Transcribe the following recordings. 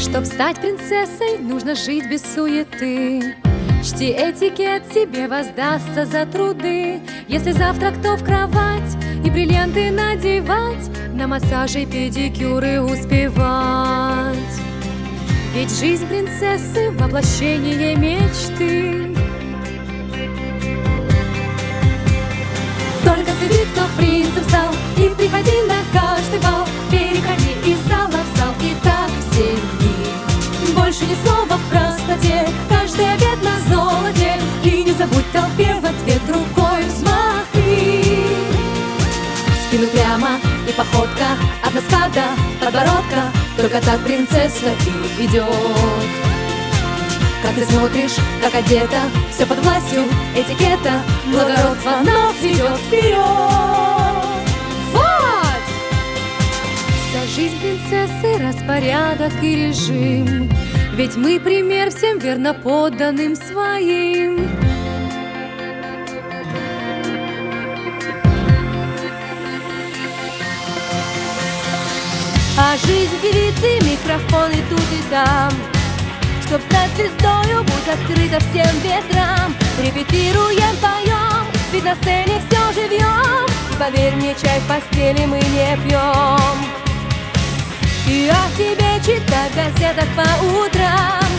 Чтоб стать принцессой, нужно жить без суеты. Чти этикет, тебе воздастся за труды. Если завтра кто в кровать и бриллианты надевать, на массажи, педикюры успевать. Ведь жизнь принцессы — воплощение мечты. Только следи, кто принцем стал, и приходи на каждый бал. Переходи из зала в зал, и так все дни. Больше ни слова в простоте, каждый обед на золоте. И не забудь толпе в ответ рукой взмахни. Спину прямо и походка от носка до подбородка. Только так принцесса и идет. Как ты смотришь, как одета, все под властью этикета. Благородство нас ведет вперед. Вот! Вся жизнь принцессы — распорядок и режим. Ведь мы пример всем верно подданным своим. А жизнь певицы, микрофон и тут и там. Чтоб стать звездою, будь открыта всем ветрам. Репетируем, поем, ведь на сцене все живьем. И поверь мне, чай в постели мы не пьем. И о себе читать в газетах по утрам.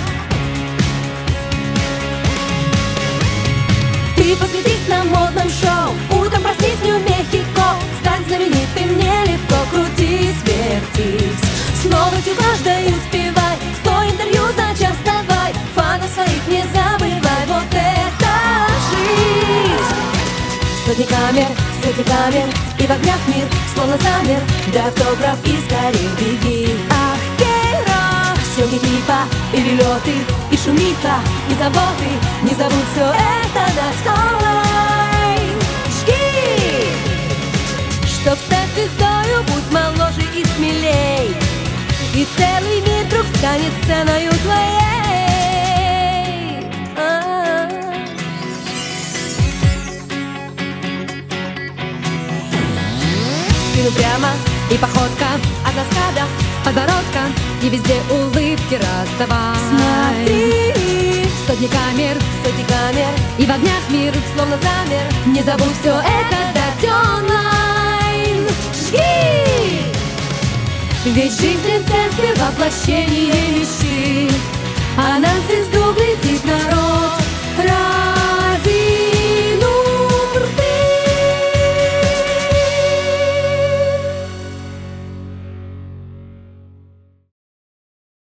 Ты посвятись на модном шоу, утром проснись в Нью-Мехико. Стань знаменитым нелегко, крутись, вертись. С новостью каждой успевай, 100 интервью за час давай. Фанов своих не забывай, вот это жизнь. Сотни камер, и в огнях мир словно замер. Дай автограф и скорее беги. Ах, герой! Съемки клипа и перелеты, и шумиха, и заботы. Не забудь все это дать онлайн. Жги! Чтоб стать звездою, будь моложе и смелей. И целый мир вдруг станет сценою твоей. Спину прямо и походка от носка до подбородка. И везде улыбки раздавай. Смотри, сотни камер, и в огнях мир словно замер. Не забудь все это дать онлайн. Жги! Ведь жизнь принцессы — воплощение мечты. А на звезду глядит народ.